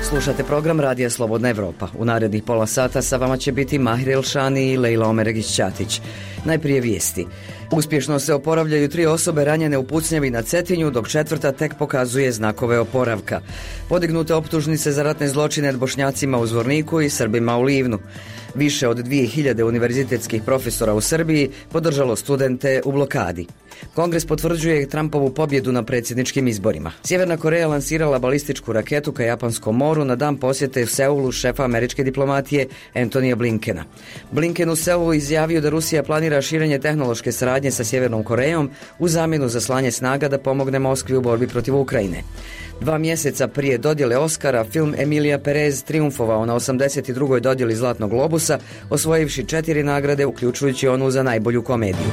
Slušate program Radija Slobodna Evropa. U narednih pola sata sa vama će biti Mahir Elšani i Lejla Omeregić-Ćatić. Najprije vijesti. Uspješno se oporavljaju 3 osobe ranjene u pucnjavi na Cetinju, dok 4. tek pokazuje znakove oporavka. Podignute optužnice za ratne zločine nad Bošnjacima u Zvorniku i Srbima u Livnu. Više od 2000 univerzitetskih profesora u Srbiji podržalo studente u blokadi. Kongres potvrđuje Trumpovu pobjedu na predsjedničkim izborima. Sjeverna Koreja lansirala balističku raketu ka Japanskom moru na dan posjete u Seulu šefa američke diplomatije Antonija Blinkena. Blinken u Seulu izjavio da Rusija planira širenje tehnološke saradnje sa Sjevernom Korejom u zamjenu za slanje snaga da pomogne Moskvi u borbi protiv Ukrajine. 2 mjeseca prije dodjele Oscara, film Emilija Perez triumfovao na 82. dodjeli Zlatnog globusa, osvojivši 4 nagrade, uključujući onu za najbolju komediju.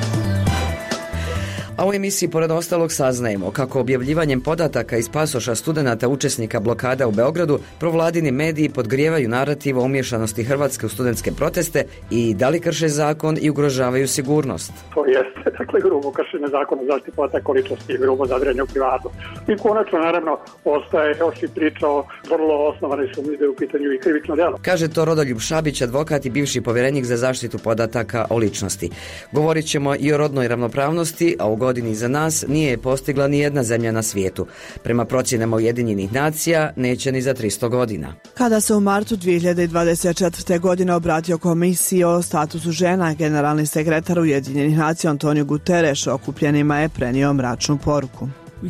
A u emisiji pored ostalog saznajemo kako objavljivanjem podataka iz pasoša studenata učesnika blokada u Beogradu provladini mediji podgrijevaju narativ o umješanosti Hrvatske u studentske proteste i da li krše zakon i ugrožavaju sigurnost. To jeste, grubo kršenje zakona o zaštiti podataka o ličnosti i grubo zadiranje u privatnost. I konačno, naravno, ostaje još i priča o vrlo osnovanoj sumnji da je u pitanju i krivično djelo. Kaže to Rodoljub Šabić, advokat i bivši povjerenik za zaštitu podataka o ličnosti. Govorit ćemo i o rodnoj ravnopravnosti, a u godini za nas nije je postigla ni jedna zemlja na svijetu. Prema procjenama Ujedinjenih nacija, neće ni za 300 godina. Kada se u martu 2024. godine obratio komisiji o statusu žena, generalni sekretar Ujedinjenih nacija Antonio Guterres okupljenima je prenio mračnu poruku.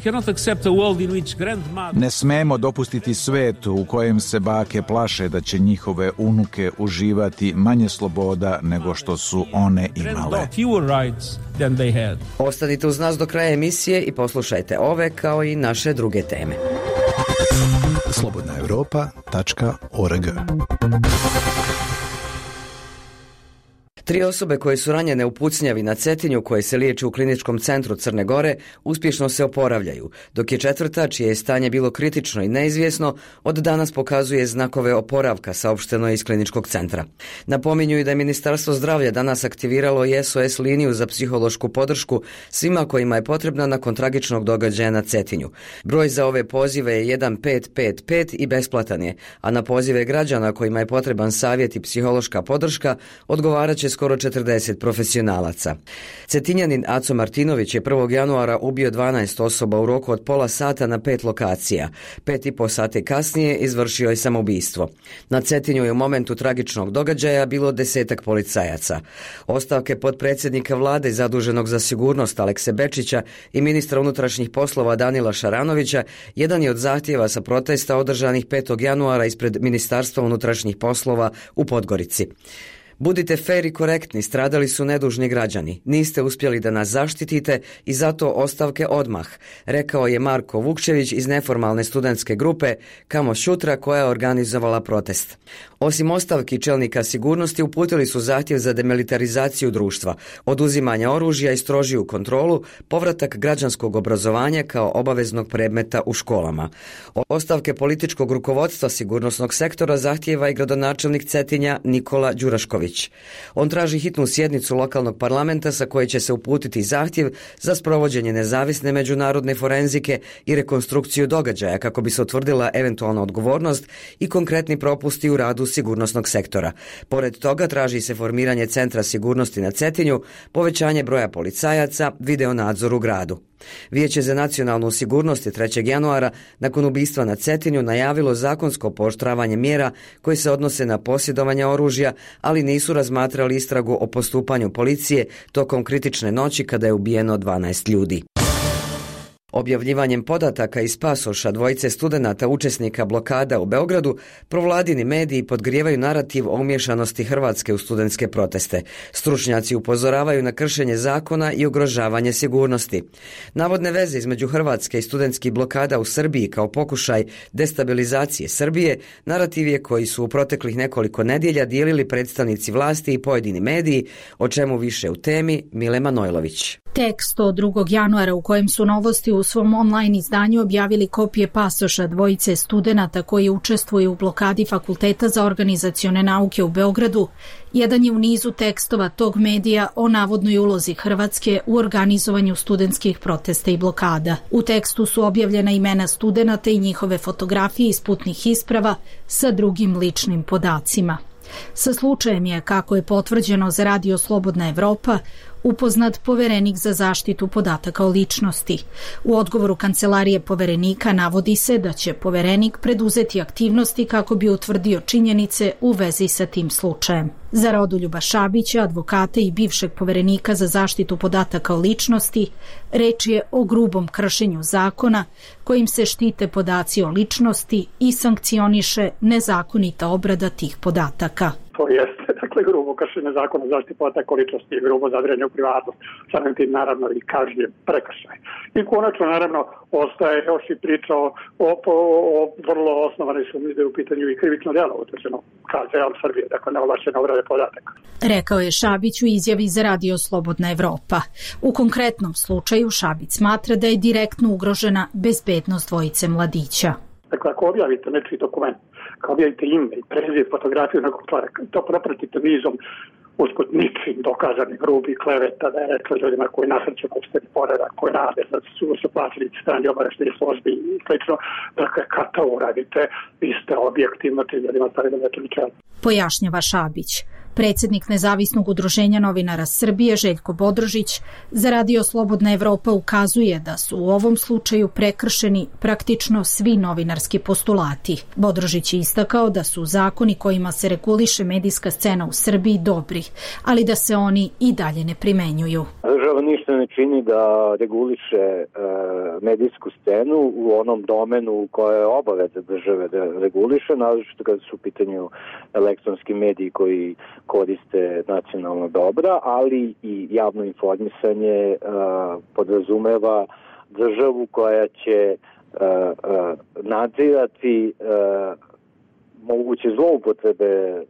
Ne smemo dopustiti svijet u kojem se bake plaše da će njihove unuke uživati manje sloboda nego što su one imale. Ostanite uz nas do kraja emisije i poslušajte ove kao i naše druge teme. slobodnaevropa.org 3 osobe koje su ranjene u pucnjavi na Cetinju, koje se liječe u kliničkom centru Crne Gore, uspješno se oporavljaju, dok je 4. čije je stanje bilo kritično i neizvjesno, od danas pokazuje znakove oporavka, saopšteno je iz kliničkog centra. Napominju i da je Ministarstvo zdravlja danas aktiviralo i SOS liniju za psihološku podršku svima kojima je potrebna nakon tragičnog događaja na Cetinju. Broj za ove pozive je 1555 i besplatan je, a na pozive građana kojima je potreban savjet i psihološka podrška odgovarat će skoro 40 profesionalaca. Cetinjanin Aco Martinović je 1. januara ubio 12 osoba u roku od pola sata na 5 lokacija. 5,5 sati kasnije izvršio je samoubistvo. Na Cetinju je u momentu tragičnog događaja bilo 10-ak policajaca. Ostavke potpredsjednika vlade zaduženog za sigurnost Alekse Bečića i ministra unutrašnjih poslova Danila Šaranovića jedan je od zahtjeva sa protesta održanih 5. januara ispred Ministarstva unutrašnjih poslova u Podgorici. Budite fer i korektni, stradali su nedužni građani. Niste uspjeli da nas zaštitite i zato ostavke odmah, rekao je Marko Vukčević iz neformalne studentske grupe Kamo Šutra koja je organizovala protest. Osim ostavki čelnika sigurnosti uputili su zahtjev za demilitarizaciju društva, oduzimanje oružja i strožiju kontrolu, povratak građanskog obrazovanja kao obaveznog predmeta u školama. Ostavke političkog rukovodstva sigurnosnog sektora zahtijeva i gradonačelnik Cetinja Nikola Đurašković. On traži hitnu sjednicu lokalnog parlamenta sa koje će se uputiti zahtjev za sprovođenje nezavisne međunarodne forenzike i rekonstrukciju događaja kako bi se utvrdila eventualna odgovornost i konkretni propusti u radu sigurnosnog sektora. Pored toga traži se formiranje Centra sigurnosti na Cetinju, povećanje broja policajaca, video nadzor u gradu. Vijeće za nacionalnu sigurnost je 3. januara nakon ubistva na Cetinju najavilo zakonsko pooštravanje mjera koje se odnose na posjedovanje oružja, ali nisu razmatrali istragu o postupanju policije tokom kritične noći kada je ubijeno 12 ljudi. Objavljivanjem podataka iz pasoša 2 studenata učesnika blokada u Beogradu, provladini mediji podgrijevaju narativ o umješanosti Hrvatske u studentske proteste. Stručnjaci upozoravaju na kršenje zakona i ugrožavanje sigurnosti. Navodne veze između Hrvatske i studentskih blokada u Srbiji kao pokušaj destabilizacije Srbije, narativ je koji su u proteklih nekoliko nedjelja dijelili predstavnici vlasti i pojedini mediji, o čemu više u temi Mile Manojlović. Tekst od 2. januara u kojem su Novosti u svom online izdanju objavili kopije pasoša dvojice studenata koji učestvuju u blokadi Fakulteta za organizacione nauke u Beogradu, jedan je u nizu tekstova tog medija o navodnoj ulozi Hrvatske u organizovanju studentskih protesta i blokada. U tekstu su objavljena imena studenata i njihove fotografije iz putnih isprava sa drugim ličnim podacima. Sa slučajem je, kako je potvrđeno za Radio Slobodna Evropa, upoznat Poverenik za zaštitu podataka o ličnosti. U odgovoru Kancelarije Poverenika navodi se da će Poverenik preduzeti aktivnosti kako bi utvrdio činjenice u vezi sa tim slučajem. Za Rodoljuba Šabića, advokata i bivšeg Poverenika za zaštitu podataka o ličnosti, reč je o grubom kršenju zakona kojim se štite podaci o ličnosti i sankcioniše nezakonita obrada tih podataka. To jeste, grubo kršenje zakona o zaštiti podataka o ličnosti i grubo zadiranje u privatnost, samim tim naravno i kažnjiv prekršaj. I konačno naravno ostaje još i priča o vrlo osnovanoj sumnji da je u pitanju i krivično djelo utvrđeno KZ-om Srbije, dakle neovlašćene obrade podataka. Rekao je Šabić u izjavi za Radio Slobodna Evropa. U konkretnom slučaju Šabić smatra da je direktno ugrožena bezbednost dvojice mladića. Dakle, ako objavite nečiji dokument, ako objavite ime i preziv, fotografiju nekog čovjeka, to propratite nizom usput ničim dokazanih grubih kleveta da je rekla ljudima koji nasrću na ustavni poredak, koji rade, da su plaćeni strani obaveštajnih službi i slično. Dakle, kad to uradite, vi ste objektivno tim ljudima stavili na čelo. Pojašnjava Šabić. Predsjednik Nezavisnog udruženja novinara Srbije Željko Bodrožić za Radio Slobodna Evropa ukazuje da su u ovom slučaju prekršeni praktično svi novinarski postulati. Bodrožić je istakao da su zakoni kojima se reguliše medijska scena u Srbiji dobri, ali da se oni i dalje ne primenjuju. Država ništa ne čini da reguliše medijsku scenu u onom domenu koje je obaveza države da reguliše, naročito kada su u pitanju elektronski mediji koji koriste nacionalna dobra, ali i javno informisanje podrazumeva državu koja će nadzirati moguće zloupotrebe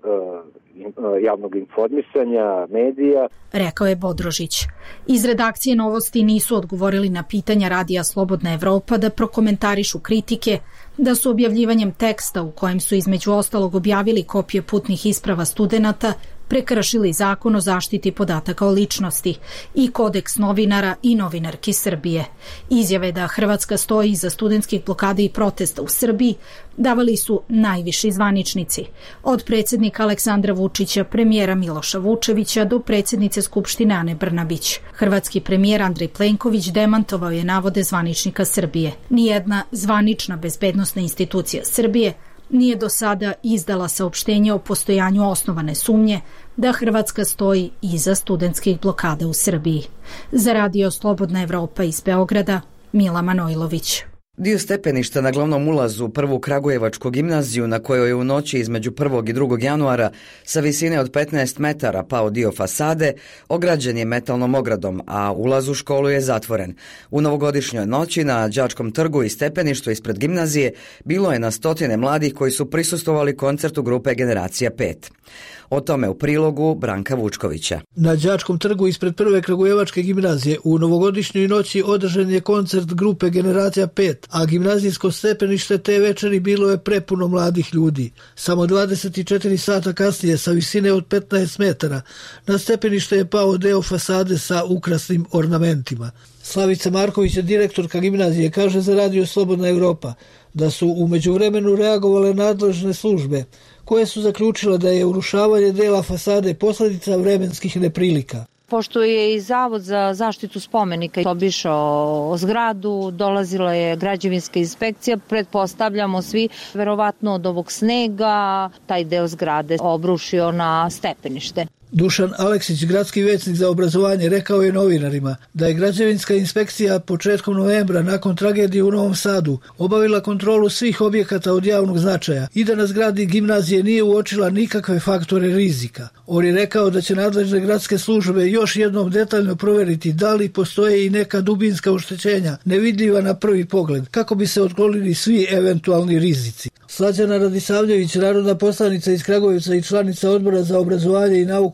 javnog informisanja, medija. Rekao je Bodrožić. Iz redakcije Novosti nisu odgovorili na pitanja Radija Slobodna Evropa da prokomentarišu kritike da su objavljivanjem teksta u kojem su između ostalog objavili kopije putnih isprava studenata prekršili zakon o zaštiti podataka o ličnosti i kodeks novinara i novinarki Srbije. Izjave da Hrvatska stoji iza studentskih blokada i protesta u Srbiji davali su najviši zvaničnici, od predsjednika Aleksandra Vučića, premijera Miloša Vučevića do predsjednice Skupštine Ane Brnabić. Hrvatski premijer Andrej Plenković demantovao je navode zvaničnika Srbije. Nijedna zvanična bezbednosna institucija Srbije nije do sada izdala saopštenje o postojanju osnovane sumnje da Hrvatska stoji iza studentskih blokada u Srbiji. Za Radio Slobodna Evropa iz Beograda, Mila Manojlović. Dio stepeništa na glavnom ulazu u prvu Kragujevačku gimnaziju, na kojoj je u noći između 1. i 2. januara sa visine od 15 metara pao dio fasade, ograđen je metalnom ogradom, a ulaz u školu je zatvoren. U novogodišnjoj noći na Đačkom trgu i stepeništu ispred gimnazije bilo je na stotine mladih koji su prisustvovali koncertu grupe Generacija 5. O tome u prilogu Branka Vučkovića. Na Đačkom trgu ispred prve Kragujevačke gimnazije u novogodišnjoj noći održan je koncert grupe Generacija 5, a gimnazijsko stepenište te večeri bilo je prepuno mladih ljudi. Samo 24 sata kasnije, sa visine od 15 metara, na stepenište je pao deo fasade sa ukrasnim ornamentima. Slavica Marković, direktorka gimnazije, kaže za Radio Slobodna Evropa da su u međuvremenu reagovale nadležne službe koje su zaključile da je urušavanje dela fasade posljedica vremenskih neprilika. Pošto je i Zavod za zaštitu spomenika obišao zgradu, dolazila je građevinska inspekcija, pretpostavljamo svi, verovatno od ovog snega, taj deo zgrade obrušio na stepenište. Dušan Aleksić, gradski većnik za obrazovanje, rekao je novinarima da je građevinska inspekcija početkom novembra nakon tragedije u Novom Sadu obavila kontrolu svih objekata od javnog značaja i da na zgradi gimnazije nije uočila nikakve faktore rizika. On je rekao da će nadležne gradske službe još jednom detaljno provjeriti da li postoje i neka dubinska oštećenja nevidljiva na prvi pogled, kako bi se otklonili svi eventualni rizici. Slađana Radisavljević, narodna poslanica iz Kragujevca i članica Odbora za obrazovanje i nauku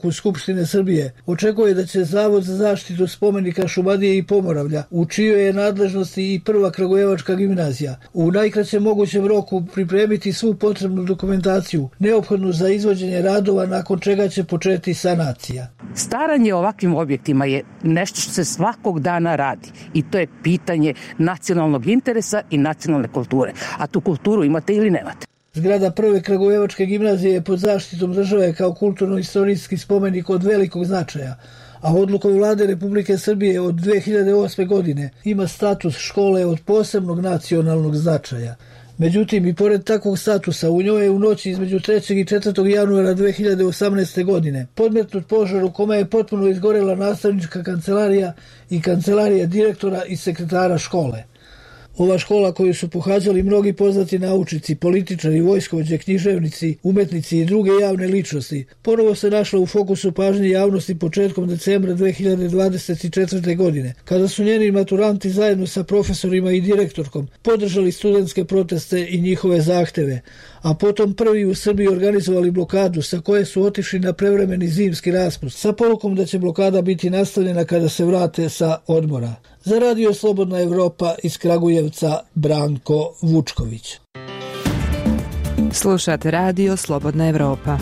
preporuku Skupštine Srbije, očekuje da će Zavod za zaštitu spomenika Šumadije i Pomoravlja, u čijoj je nadležnosti i Prva Kragujevačka gimnazija, u najkraćem mogućem roku pripremiti svu potrebnu dokumentaciju neophodnu za izvođenje radova, nakon čega će početi sanacija. Staranje o ovakvim objektima je nešto što se svakog dana radi i to je pitanje nacionalnog interesa i nacionalne kulture. A tu kulturu imate ili nemate. Zgrada Prve Kragujevačke gimnazije je pod zaštitom države kao kulturno-istorijski spomenik od velikog značaja, a odlukom Vlade Republike Srbije od 2008. godine ima status škole od posebnog nacionalnog značaja. Međutim, i pored takvog statusa, u njoj je u noći između 3. i 4. januara 2018. godine podmetnut požar u kome je potpuno izgorela nastavnička kancelarija i kancelarija direktora i sekretara škole. Ova škola koju su pohađali mnogi poznati naučnici, političari, vojskovođe, književnici, umetnici i druge javne ličnosti, ponovo se našla u fokusu pažnje javnosti početkom decembra 2024. godine, kada su njeni maturanti zajedno sa profesorima i direktorkom podržali studentske proteste i njihove zahteve, a potom prvi u Srbiji organizovali blokadu sa koje su otišli na prevremeni zimski raspust, sa porukom da će blokada biti nastavljena kada se vrate sa odmora. Za Radio Slobodna Evropa iz Kragujevca, Branko Vučković. Slušate Radio Slobodna Evropa.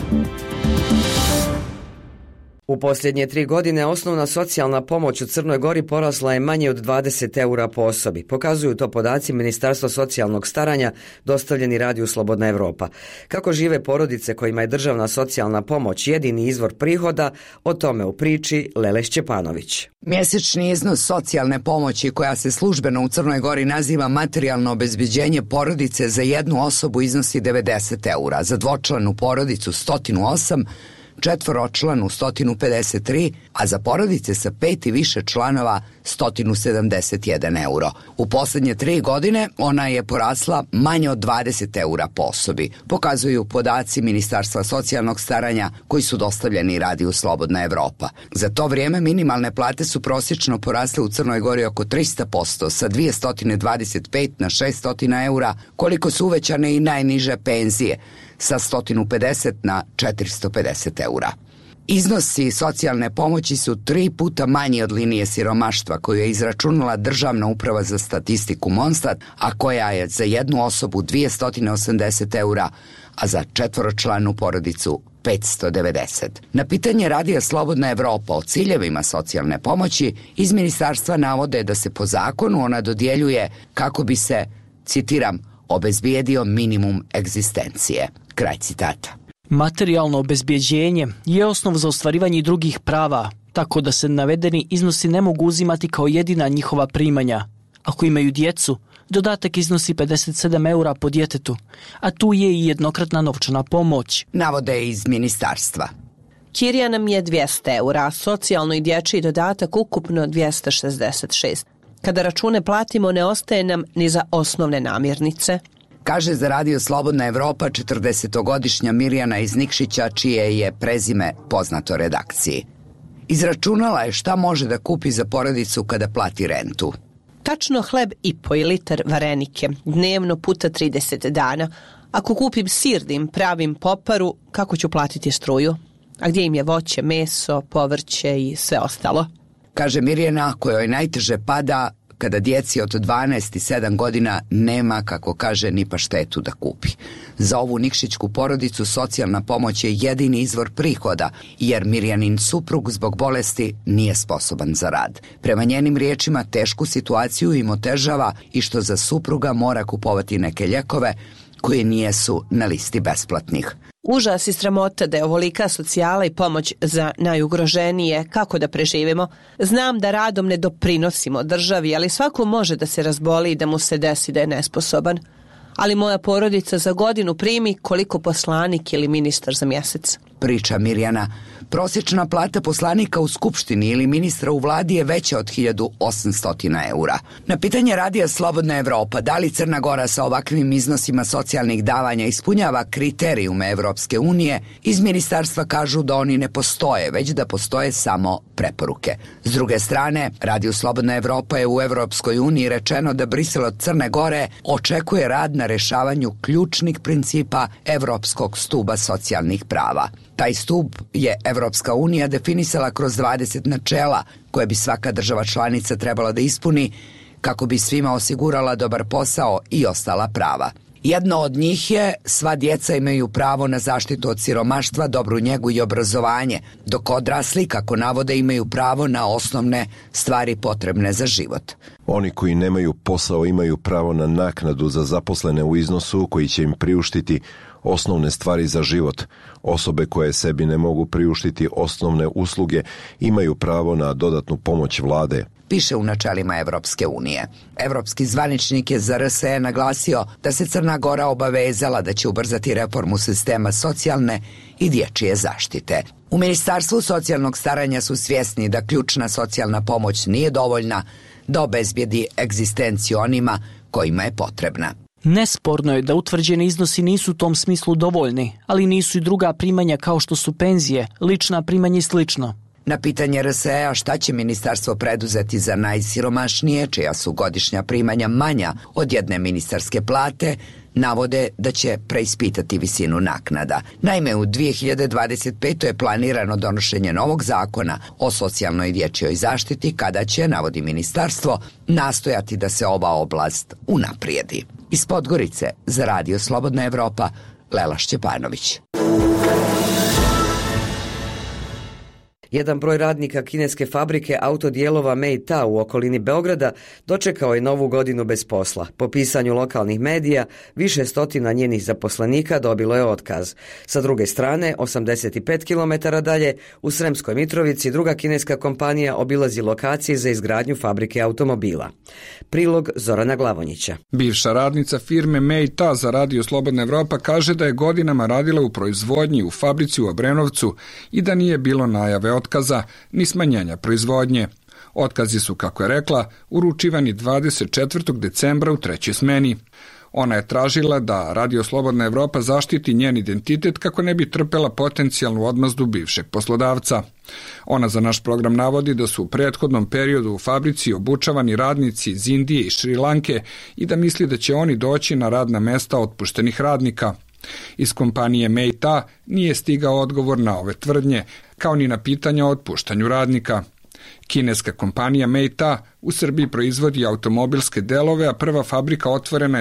U posljednje 3 godine osnovna socijalna pomoć u Crnoj Gori porasla je manje od 20 eura po osobi. Pokazuju to podaci Ministarstva socijalnog staranja dostavljeni Radiju Slobodna Evropa. Kako žive porodice kojima je državna socijalna pomoć jedini izvor prihoda, o tome u priči Lele Šćepanović. Mjesečni iznos socijalne pomoći, koja se službeno u Crnoj Gori naziva materijalno obezbeđenje porodice, za jednu osobu iznosi 90 eura, za dvočlanu porodicu 108, četvoročlanu 153, a za porodice sa 5 i više članova 171 euro. U posljednje 3 godine ona je porasla manje od 20 eura po osobi, pokazuju podaci Ministarstva socijalnog staranja koji su dostavljeni Radiju Slobodna Evropa. Za to vrijeme minimalne plate su prosječno porasle u Crnoj Gori oko 300%, sa 225 na 600 eura, koliko su uvećane i najniže penzije, sa 150 na 450 eura. Iznosi socijalne pomoći su 3 puta manji od linije siromaštva koju je izračunala Državna uprava za statistiku Monstat, a koja je za jednu osobu 280 eura, a za četvoročlanu porodicu 590. Na pitanje Radija Slobodna Evropa o ciljevima socijalne pomoći, iz ministarstva navode da se po zakonu ona dodjeljuje kako bi se, citiram, obezbijedio minimum egzistencije. Kraj citata. Materijalno obezbjeđenje je osnov za ostvarivanje drugih prava, tako da se navedeni iznosi ne mogu uzimati kao jedina njihova primanja. Ako imaju djecu, dodatak iznosi 57 eura po djetetu, a tu je i jednokratna novčana pomoć. Navode iz ministarstva. Kirija nam je 200 eura, socijalno i dječji dodatak ukupno 266. Kada račune platimo, ne ostaje nam ni za osnovne namirnice. Kaže za Radio Slobodna Evropa 40-godišnja Mirjana iz Nikšića, čije je prezime poznato redakciji. Izračunala je šta može da kupi za porodicu kada plati rentu. Tačno hleb i po i litar varenike, dnevno puta 30 dana. Ako kupim sir da im pravim poparu, kako ću platiti struju? A gdje im je voće, meso, povrće i sve ostalo? Kaže Mirjana, kojoj najteže pada kada djeci od 12 i 7 godina nema, kako kaže, ni paštetu da kupi. Za ovu nikšićku porodicu socijalna pomoć je jedini izvor prihoda, jer Mirjanin suprug zbog bolesti nije sposoban za rad. Prema njenim riječima, tešku situaciju im otežava i što za supruga mora kupovati neke ljekove koje nijesu na listi besplatnih. Užas i sramota da je ovolika socijala i pomoć za najugroženije, kako da preživimo. Znam da radom ne doprinosimo državi, ali svako može da se razboli i da mu se desi da je nesposoban. Ali moja porodica za godinu primi koliko poslanik ili ministar za mjesec. Priča Mirjana. Prosječna plata poslanika u Skupštini ili ministra u vladi je veća od 1800 eura. Na pitanje Radija Slobodna Evropa da li Crna Gora sa ovakvim iznosima socijalnih davanja ispunjava kriterijume Evropske unije, iz ministarstva kažu da oni ne postoje, već da postoje samo preporuke. S druge strane, Radiju Slobodna Evropa je u Evropskoj uniji rečeno da Brisel od Crne Gore očekuje rad na rešavanju ključnih principa Evropskog stuba socijalnih prava. Taj stub je Evropska unija definisala kroz 20 načela koje bi svaka država članica trebala da ispuni kako bi svima osigurala dobar posao i ostala prava. Jedno od njih je sva djeca imaju pravo na zaštitu od siromaštva, dobru njegu i obrazovanje, dok odrasli, kako navode, imaju pravo na osnovne stvari potrebne za život. Oni koji nemaju posao imaju pravo na naknadu za zaposlene u iznosu koji će im priuštiti osnovne stvari za život. Osobe koje sebi ne mogu priuštiti osnovne usluge imaju pravo na dodatnu pomoć vlade, piše u načelima Evropske unije. Evropski zvaničnik je za RSE naglasio da se Crna Gora obavezala da će ubrzati reformu sistema socijalne i dječje zaštite. U Ministarstvu socijalnog staranja su svjesni da ključna socijalna pomoć nije dovoljna da obezbijedi egzistenciju onima kojima je potrebna. Nesporno je da utvrđeni iznosi nisu u tom smislu dovoljni, ali nisu i druga primanja kao što su penzije, lična primanja i slično. Na pitanje RSE-a šta će ministarstvo preduzeti za najsiromašnije, čija su godišnja primanja manja od jedne ministarske plate, navode da će preispitati visinu naknada. Naime, u 2025. je planirano donošenje novog zakona o socijalnoj i dječjoj zaštiti, kada će, navodi ministarstvo, nastojati da se ova oblast unaprijedi. Iz Podgorice za Radio Slobodna Evropa, Lela Šćepanović. Jedan broj radnika kineske fabrike autodijelova Meita u okolini Beograda dočekao je novu godinu bez posla. Po pisanju lokalnih medija, više stotina njenih zaposlenika dobilo je otkaz. Sa druge strane, 85 km dalje, u Sremskoj Mitrovici, druga kineska kompanija obilazi lokacije za izgradnju fabrike automobila. Prilog Zorana Glavonjića. Bivša radnica firme Meita za Radio Slobodna Evropa kaže da je godinama radila u proizvodnji u fabrici u Obrenovcu i da nije bilo najave otkaza ni smanjenja proizvodnje. Otkazi su, kako je rekla, uručivani 24. decembra u trećoj smeni. Ona je tražila da Radio Slobodna Evropa zaštiti njen identitet kako ne bi trpela potencijalnu odmazdu bivšeg poslodavca. Ona za naš program navodi da su u prethodnom periodu u fabrici obučavani radnici iz Indije i Šri Lanke i da misli da će oni doći na radna mesta otpuštenih radnika. Iz kompanije Meita nije stigao odgovor na ove tvrdnje, kao ni na pitanja o otpuštanju radnika. Kineska kompanija Meita u Srbiji proizvodi automobilske delove, a prva fabrika otvorena je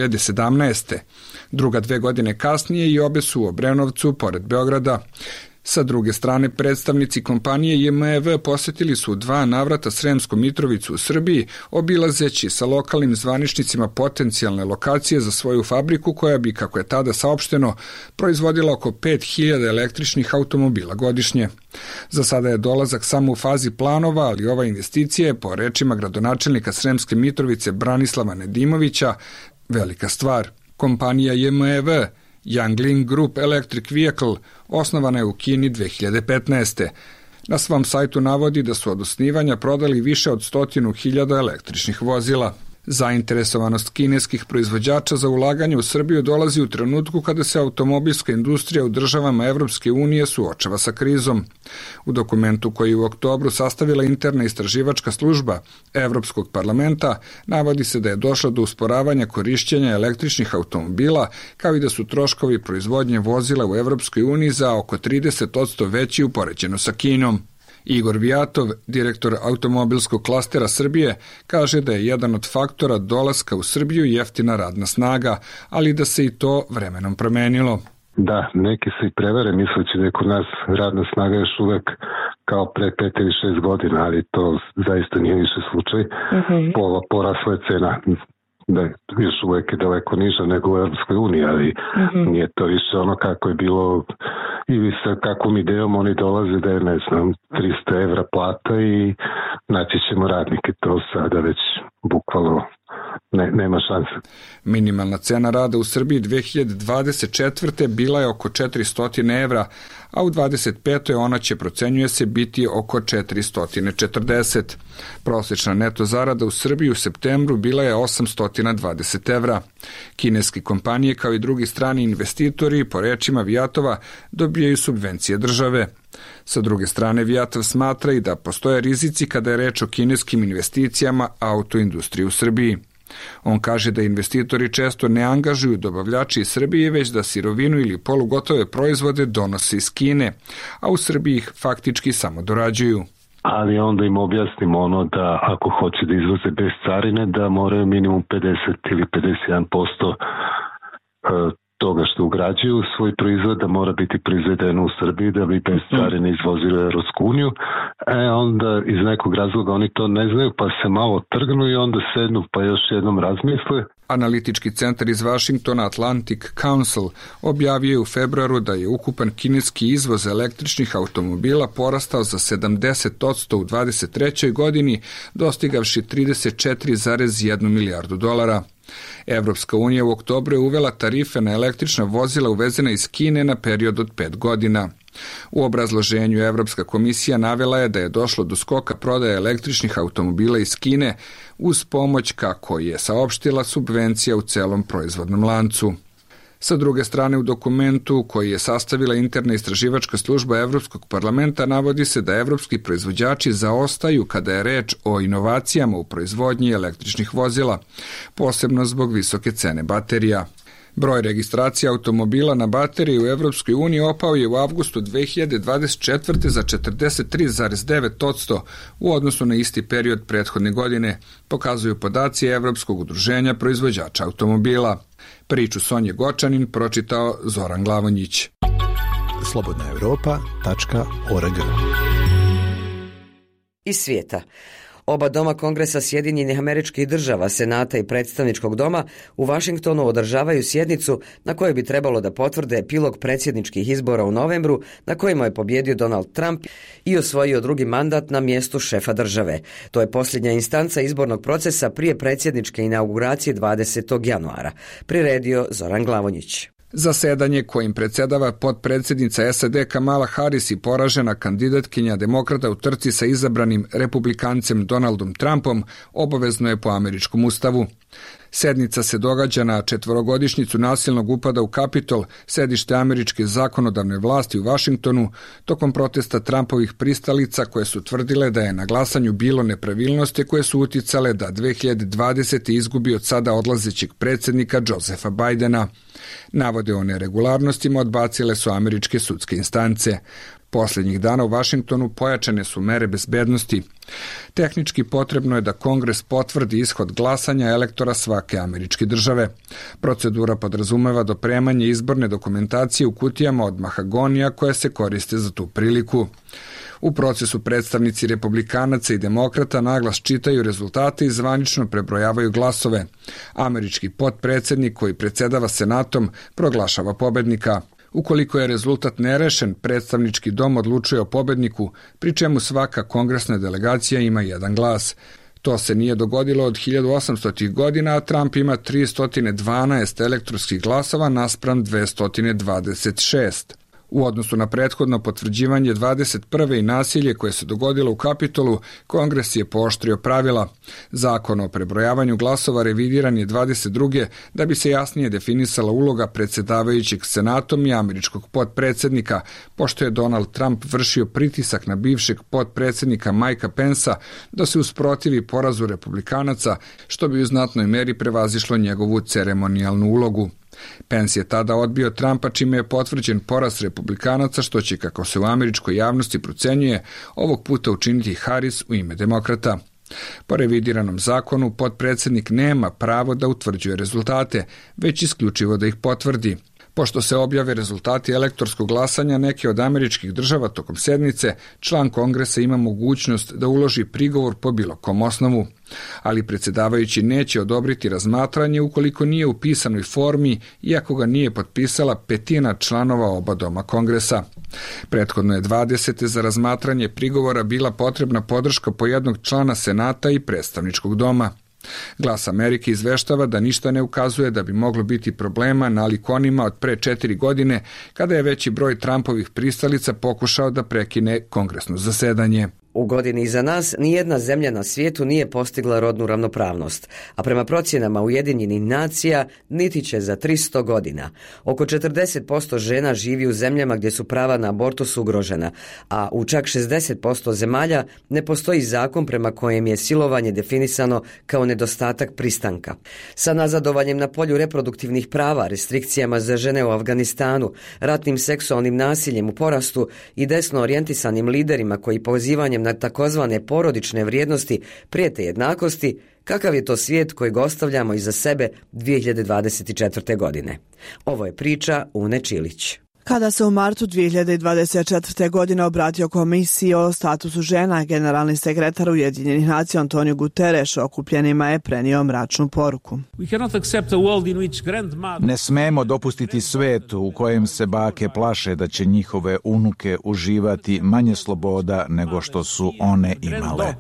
2017. Druga 2 godine kasnije i obe su u Obrenovcu, pored Beograda. Sa druge strane, predstavnici kompanije JMEV posjetili su 2 navrata Sremsku Mitrovicu u Srbiji, obilazeći sa lokalnim zvaničnicima potencijalne lokacije za svoju fabriku koja bi, kako je tada saopšteno, proizvodila oko 5000 električnih automobila godišnje. Za sada je dolazak samo u fazi planova, ali ova investicija je, po rečima gradonačelnika Sremske Mitrovice Branislava Nedimovića, velika stvar. Kompanija JMEV, Yangling Group Electric Vehicle, osnovana je u Kini 2015. Na svom sajtu navodi da su od osnivanja prodali više od 100.000 električnih vozila. Zainteresovanost kineskih proizvođača za ulaganje u Srbiju dolazi u trenutku kada se automobilska industrija u državama Evropske unije suočava sa krizom. U dokumentu koji je u oktobru sastavila interna istraživačka služba Evropskog parlamenta navodi se da je došlo do usporavanja korišćenja električnih automobila, kao i da su troškovi proizvodnje vozila u Evropskoj uniji za oko 30% veći upoređeno sa Kinom. Igor Vijatov, direktor automobilskog klastera Srbije, kaže da je jedan od faktora dolaska u Srbiju jeftina radna snaga, ali da se i to vremenom promenilo. Da, neki se i prevere misleći da je kod nas radna snaga još uvek kao pre 5 ili 6 godina, ali to zaista nije više slučaj. Porasla je cena, da još uvek je daleko niža nego u Evropskoj uniji, ali nije to više ono kako je bilo i sa kakvom idejom oni dolaze da je, ne znam, 300 evra plata i naći ćemo radnike, to sada već bukvalno nema šanse. Minimalna cena rada u Srbiji 2024. bila je oko 400 evra, a u 2025. ona će, procenjuje se, biti oko 440. Prosječna neto zarada u Srbiji u septembru bila je 820 evra. Kineske kompanije, kao i drugi strani investitori, po rečima Vijatova, dobijaju subvencije države. Sa druge strane, Vijatov smatra i da postoje rizici kada je reč o kineskim investicijama autoindustriji u Srbiji. On kaže da investitori često ne angažuju dobavljači iz Srbije, već da sirovinu ili polugotove proizvode donose iz Kine, a u Srbiji ih faktički samo dorađuju. Ali onda im objasnimo da ako hoće da izvoze bez carine, da moraju minimum 50 ili 51% toga što ugrađuju svoj proizvod da mora biti proizvedeno u Srbiji da bi bez carine izvozili u Evropsku uniju. Onda iz nekog razloga oni to ne znaju pa se malo trgnu i onda sednu pa još jednom razmisle. Analitički centar iz Vašingtona Atlantic Council objavio je u februaru da je ukupan kineski izvoz električnih automobila porastao za 70% u 2023. godini, dostigavši 34,1 milijardu dolara. Evropska unija u oktobru je uvela tarife na električna vozila uvezena iz Kine na period od 5 godina. U obrazloženju Evropska komisija navela je da je došlo do skoka prodaje električnih automobila iz Kine uz pomoć, kako je saopštila, subvencija u celom proizvodnom lancu. Sa druge strane, u dokumentu koji je sastavila interna istraživačka služba Evropskog parlamenta navodi se da evropski proizvođači zaostaju kada je reč o inovacijama u proizvodnji električnih vozila, posebno zbog visoke cene baterija. Broj registracija automobila na baterije u Evropskoj uniji opao je u avgustu 2024. za 43,9% u odnosu na isti period prethodne godine, pokazuju podaci Evropskog udruženja proizvođača automobila. Priču Sonje Gočanin pročitao Zoran Glavonjić. slobodnaevropa.org. Iz svijeta. Oba doma Kongresa Sjedinjenih Američkih Država, Senata i Predstavničkog doma u Vašingtonu održavaju sjednicu na kojoj bi trebalo da potvrde epilog predsjedničkih izbora u novembru na kojima je pobjedio Donald Trump i osvojio drugi mandat na mjestu šefa države. To je posljednja instanca izbornog procesa prije predsjedničke inauguracije 20. januara. Priredio Zoran Glavonjić. Zasedanje kojim predsjedava potpredsjednica SAD Kamala Harris i poražena kandidatkinja demokrata u trci sa izabranim republikancem Donaldom Trumpom obavezno je po američkom ustavu. Sednica se događa na 4-godišnjicu nasilnog upada u Kapitol, sedište američke zakonodavne vlasti u Vašingtonu, tokom protesta Trumpovih pristalica koje su tvrdile da je na glasanju bilo nepravilnosti koje su uticale da 2020. izgubi od sada odlazećeg predsjednika Josepha Bidena. Navode o neregularnostima odbacile su američke sudske instance. Posljednjih dana u Vašingtonu pojačane su mere bezbednosti. Tehnički potrebno je da Kongres potvrdi ishod glasanja elektora svake američke države. Procedura podrazumeva dopremanje izborne dokumentacije u kutijama od mahagonija koje se koriste za tu priliku. U procesu predstavnici republikanaca i demokrata naglas čitaju rezultate i zvanično prebrojavaju glasove. Američki potpredsjednik koji predsjedava Senatom proglašava pobednika. Ukoliko je rezultat nerešen, predstavnički dom odlučuje o pobedniku, pri čemu svaka kongresna delegacija ima jedan glas. To se nije dogodilo od 1800. godina, a Trump ima 312 elektronskih glasova naspram 226. U odnosu na prethodno potvrđivanje 21. i nasilje koje se dogodilo u Kapitolu, Kongres je pooštrio pravila. Zakon o prebrojavanju glasova revidiran je 22. da bi se jasnije definisala uloga predsjedavajućeg Senatom i američkog potpredsjednika, pošto je Donald Trump vršio pritisak na bivšeg potpredsjednika Mikea Pensa da se usprotivi porazu republikanaca, što bi u znatnoj meri prevazišlo njegovu ceremonijalnu ulogu. Pence je tada odbio Trumpa, čime je potvrđen poraz republikanaca, što će, kako se u američkoj javnosti procenjuje, ovog puta učiniti Harris u ime demokrata. Po revidiranom zakonu, potpredsjednik nema pravo da utvrđuje rezultate, već isključivo da ih potvrdi. Pošto se objave rezultati elektorskog glasanja neke od američkih država tokom sednice, član Kongresa ima mogućnost da uloži prigovor po bilo kom osnovu. Ali predsjedavajući neće odobriti razmatranje ukoliko nije u pisanoj formi, iako ga nije potpisala petina članova oba doma Kongresa. Prethodno je 20. za razmatranje prigovora bila potrebna podrška po jednog člana Senata i predstavničkog doma. Glas Amerike izveštava da ništa ne ukazuje da bi moglo biti problema nalik onima od pre 4 godine, kada je veći broj Trumpovih pristalica pokušao da prekine kongresno zasedanje. U godini iza nas nijedna zemlja na svijetu nije postigla rodnu ravnopravnost, a prema procjenama Ujedinjenih nacija niti će za 300 godina. Oko 40% žena živi u zemljama gdje su prava na abortus ugrožena, a u čak 60% zemalja ne postoji zakon prema kojem je silovanje definisano kao nedostatak pristanka. Sa nazadovanjem na polju reproduktivnih prava, restrikcijama za žene u Afganistanu, ratnim seksualnim nasiljem u porastu i desno orijentisanim liderima koji pozivanjem na takozvane porodične vrijednosti prijete jednakosti, kakav je to svijet kojeg ostavljamo iza sebe 2024. godine? Ovo je priča Une Čilić. Kada se u martu 2024. godine obratio komisiji o statusu žena, generalni sekretar Ujedinjenih nacija Antonio Guterres okupljenima je prenio mračnu poruku. Ne smemo dopustiti svet u kojem se bake plaše da će njihove unuke uživati manje sloboda nego što su one imale.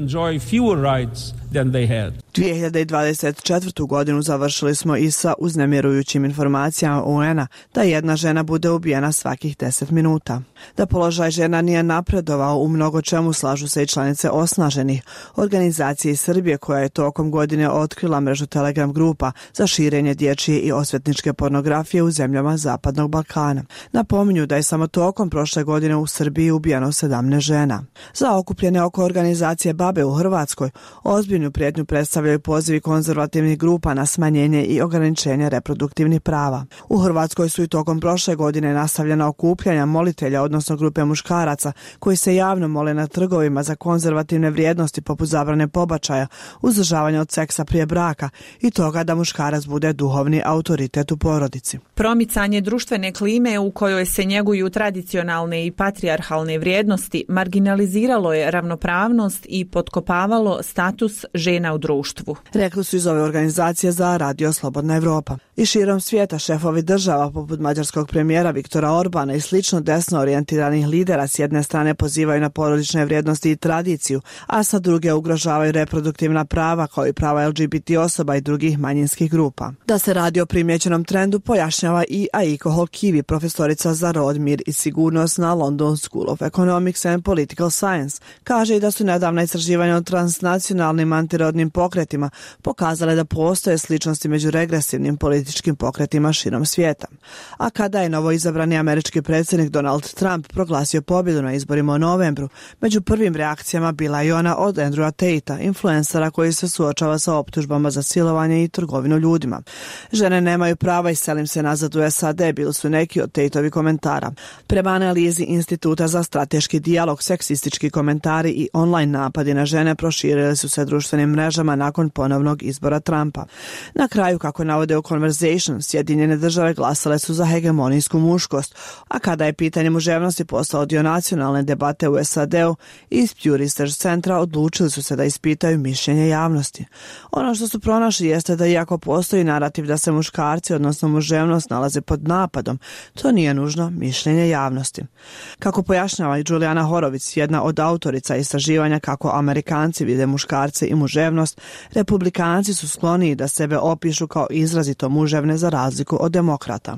2024. godinu završili smo i sa uznemirujućim informacijama UN-a da jedna žena bude ubijena svakih 10 minuta. Da položaj žena nije napredovao u mnogo čemu slažu se i članice osnaženih organizacije iz Srbije koja je tokom godine otkrila mrežu Telegram grupa za širenje dječje i osvetničke pornografije u zemljama Zapadnog Balkana. Napominju da je samo tokom prošle godine u Srbiji ubijeno 17 žena. Za okupljene oko organizacije Babe u Hrvatskoj ozbiljnu prijetnju predstavljaju pozivi konzervativnih grupa na smanjenje i ograničenje reproduktivnih prava. U Hrvatskoj su i tokom prošle godine nastavljena okupljanja molitelja, odnosno grupe muškaraca koji se javno mole na trgovima za konzervativne vrijednosti poput zabrane pobačaja, uzdržavanja od seksa prije braka i toga da muškarac bude duhovni autoritet u porodici. Promicanje društvene klime u kojoj se njeguju tradicionalne i patrijarhalne vrijednosti marginaliziralo je ravnopravnost i potkopavalo status žena u društvu. Rekli su iz ove organizacije za Radio Slobodna Evropa. I širom svijeta šefovi država poput mađarskog premijera Viktora Orbana i slično desno orijentiranih lidera s jedne strane pozivaju na porodične vrijednosti i tradiciju, a sa druge ugrožavaju reproduktivna prava kao i prava LGBT osoba i drugih manjinskih grupa. Da se radi o primjećenom trendu pojašnjava i Aiko Holkivi, profesorica za rod, mir i sigurnost na London School of Economics and Political Science. Kaže i da su nedavna istraživanja o transnacionalnim antirodnim pokretima pokazale da postoje sličnosti među regresivnim političkim pokretima širom svijeta. A kada je novoizabrani američki predsjednik Donald Trump proglasio pobjedu na izborima u novembru, među prvim reakcijama bila i ona od Andrewa Tate-a, influencera koji se suočava sa optužbama za silovanje i trgovinu ljudima. Žene nemaju prava i selim se nazad u SAD, bili su neki od Tate-ovi komentara. Prema analizi Instituta za strateški dijalog, seksistički komentari i online napadi na žene proširili su se društvenim mrežama nakon ponovnog izbora Trumpa. Na kraju, kako navode u Conversation, Sjedinjene države glasale su za hegemonijsku muškost, a kada je pitanje muževnosti postao dio nacionalne debate u SAD-u, iz Pew Research centra odlučili su se da ispitaju mišljenje javnosti. Ono što su pronašli jeste da iako postoji narativ da se muškarci, odnosno muževnost, nalaze pod napadom, to nije nužno mišljenje javnosti. Kako pojašnjava i Julijana Horovic, jedna od autorica istraživanja kako Amerikanci vide muškarce i muževnost, republikanci su skloniji da sebe opišu kao izrazito muževne za razliku od demokrata.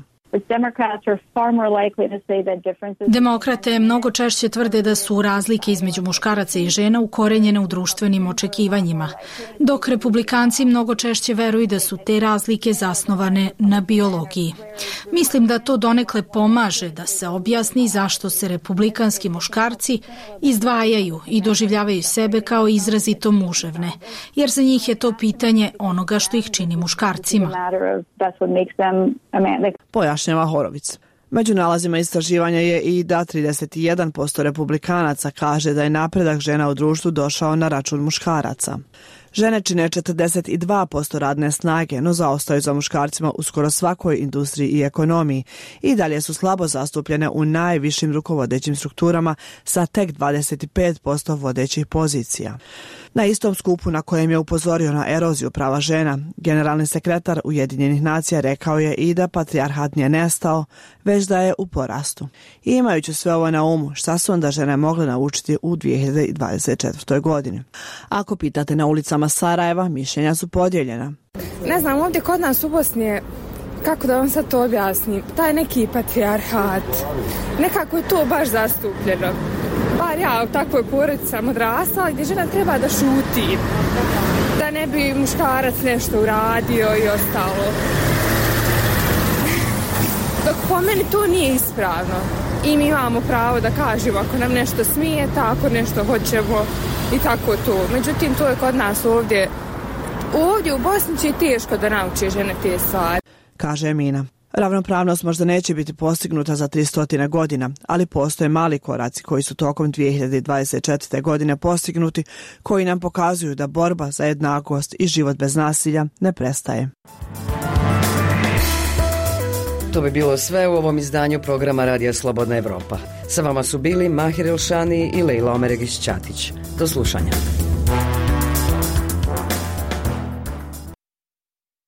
Demokrate mnogo češće tvrde da su razlike između muškaraca i žena ukorenjene u društvenim očekivanjima, dok republikanci mnogo češće veruju da su te razlike zasnovane na biologiji. Mislim da to donekle pomaže da se objasni zašto se republikanski muškarci izdvajaju i doživljavaju sebe kao izrazito muževne, jer za njih je to pitanje onoga što ih čini muškarcima. Pojašnjava Horovic. Među nalazima istraživanja je i da 31% republikanaca kaže da je napredak žena u društvu došao na račun muškaraca. Žene čine 42% radne snage, no zaostaju za muškarcima u skoro svakoj industriji i ekonomiji i dalje su slabo zastupljene u najvišim rukovodećim strukturama sa tek 25% vodećih pozicija. Na istom skupu na kojem je upozorio na eroziju prava žena, generalni sekretar Ujedinjenih nacija rekao je i da patrijarhat nije nestao, već da je u porastu. I imajući sve ovo na umu, šta su onda žene mogle naučiti u 2024. godini? Ako pitate na ulicama Sarajeva, mišljenja su podijeljena. Ne znam, ovdje kod nas u Bosni je, kako da vam sad to objasnim, taj neki patrijarhat, nekako je to baš zastupljeno. bar ja u takvoj porodici sam odrastala gdje žena treba da šuti, da ne bi muškarac nešto uradio i ostalo. Dok po meni to nije ispravno i mi imamo pravo da kažemo ako nam nešto smijeta, ako nešto hoćemo i tako to. Međutim, to je kod nas ovdje u Bosni će teško da nauče žene te stvari. Kaže Emina. Ravnopravnost možda neće biti postignuta za 300 godina, ali postoje mali koraci koji su tokom 2024. godine postignuti, koji nam pokazuju da borba za jednakost i život bez nasilja ne prestaje. To bi bilo sve u ovom izdanju programa Radija Slobodna Evropa. Sa vama su bili Mahir Elšani i Lejla Omeregić-Ćatić. Do slušanja.